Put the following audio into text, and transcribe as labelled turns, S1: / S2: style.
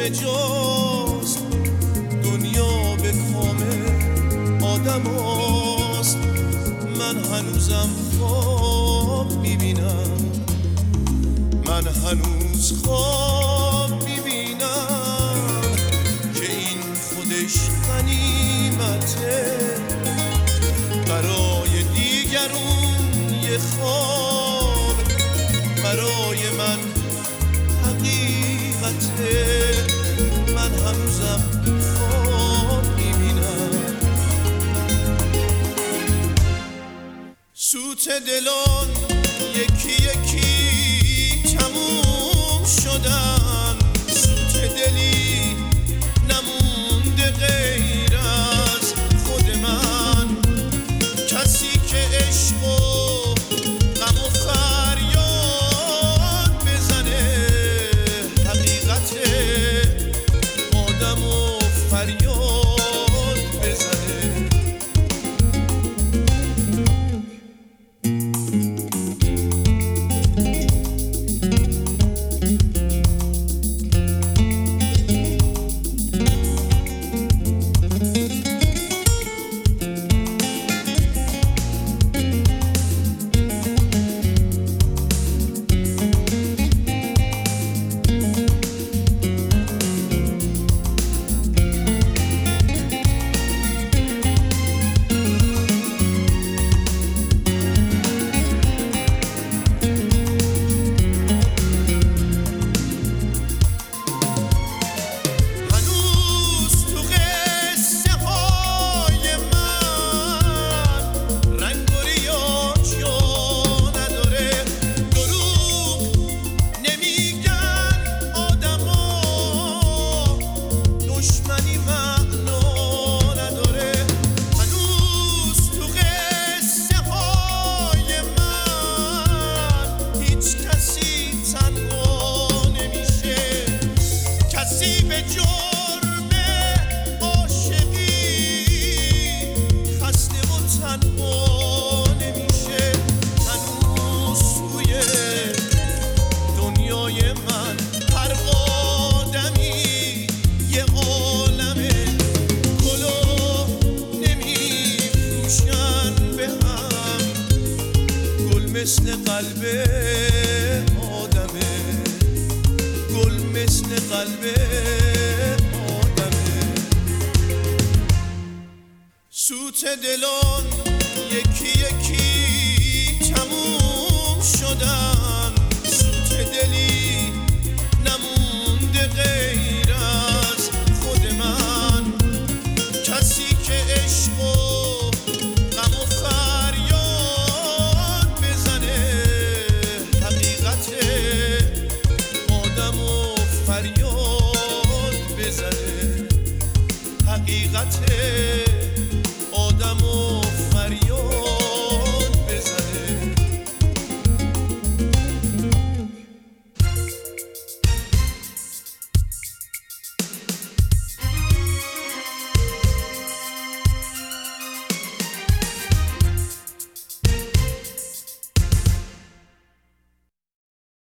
S1: همه جاست، دنیا به کام آدم هاست. من هنوزم خواب میبینم، من هنوز خواب میبینم که این خودش غنیمته، برای دیگرون یه خواب، برای من حقیقته. من هنوزم خواب میبینم. سوت دلان یکی یکی تموم شدن، سوت دلی نمونده غیر از خود من، کسی که عشق و غم و فریاد بزنه، حقیقت آدم و فریاد بزنه. مثل قلب آدمه، گل مثل قلب آدمه. سوت دلان یکی یکی تموم شدن، سوت دلی نمونده غیر از خود من، کسی که عشق و غم و فریاد بزنه، حقیقت آدم و فریاد بزنه، حقیقت